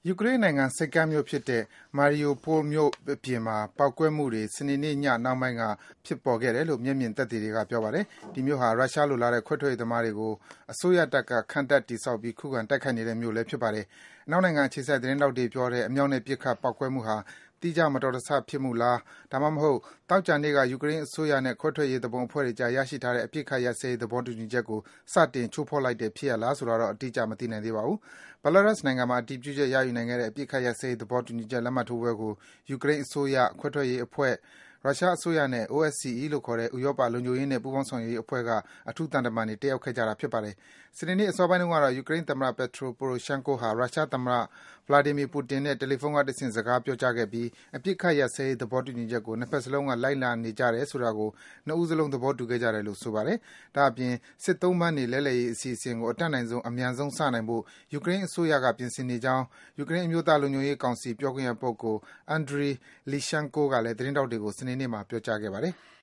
ယူကရိန်းနိုင်ငံဆိပ်ကမ်းမြို့ဖြစ်တဲ့ Mariupol မြို့အပြင်မှာ ပေါက်ကွဲမှုတွေ စနေနေ့ညနှောင်းပိုင်းက ဖြစ်ပေါ်ခဲ့တယ်လို့ မျက်မြင်သက်သေတွေက ပြောပါတယ်။ ဒီမြို့ဟာ ရုရှားလိုလားတဲ့ ခွဲထွက်ရေးသမားတွေကို အစိုးရတပ်က ခံတပ်တည်ဆောက်ပြီး ခုခံတိုက်ခိုက်နေတဲ့မြို့လည်း ဖြစ်ပါတယ်။ အနောက်နိုင်ငံအခြေစိုက် သတင်းထောက်တွေပြောတဲ့ အမြောက်နဲ့ပစ်ခတ်ပေါက်ကွဲမှုဟာ သီးခြား မတော်တဆဖြစ်မှုလား၊ ဒါမှမဟုတ် သောကြာနေ့က ယူကရိန်းအစိုးရနဲ့ ခွဲထွက်ရေးသူပုန်အဖွဲ့တွေအကြား ရရှိထားတဲ့ အပစ်အခတ်ရပ်စဲရေး သဘောတူညီချက်ကို စတင်ချိုးဖောက်လိုက်တဲ့ ဖြစ်ရပ်လားဆိုတာတော့ အတိအကျ မသိနိုင်သေးပါဘူး။ Belarus နိုင်ငံမှာ အတည်ပြုချက်ရယူနိုင်ခဲ့တဲ့ အပစ်အခတ်ရပ်စဲရေး သဘောတူညီချက် လက်မှတ်ထိုးပွဲကို ယူကရိန်းအစိုးရ၊ ခွဲထွက်ရေးအဖွဲ့၊ ရုရှားအစိုးရနဲ့ OSCE လို့ခေါ်တဲ့ ဥရောပ လုံခြုံရေးနဲ့ ပူးပေါင်းဆောင်ရွက်ရေးအဖွဲ့က အထူးသံတမန်တွေ တက်ရောက်ခဲ့ကြတာ ဖြစ်ပါတယ်။ စနေနေ့ အစောပိုင်းတုန်းကတော့ ယူကရိန်းသမ္မတ Petro Poroshenko ဟာ ရုရှားသမ္မတ Vladimir Putin နဲ့ တယ်လီဖုန်းကတဆင့် စကားပြောကြားခဲ့ပြီး အပစ်အခတ်ရပ်စဲရေး သဘောတူညီချက်ကို နှစ်ဘက်စလုံးက လိုက်နာနေကြတယ်ဆိုတာကို နှစ်ဦးစလုံး သဘောတူခဲ့ကြတယ်လို့ ဆိုပါတယ်။ ဒါ့အပြင် စစ်သုံ့ပန်းတွေ လဲလှယ်ရေးအစီအစဉ်ကို အတတ်နိုင်ဆုံး အမြန်ဆုံး စနိုင်ဖို့ ယူကရိန်းအစိုးရက ပြင်ဆင်နေကြောင်း ယူကရိန်း အမျိုးသားလုံခြုံရေးကောင်စီ ပြောခွင့်ရပုဂ္ဂိုလ် Andriy Lyshenko ကလည်း သတင်းထောက်တွေကို စနေနေ့မှာ ပြောကြားခဲ့ပါတယ်။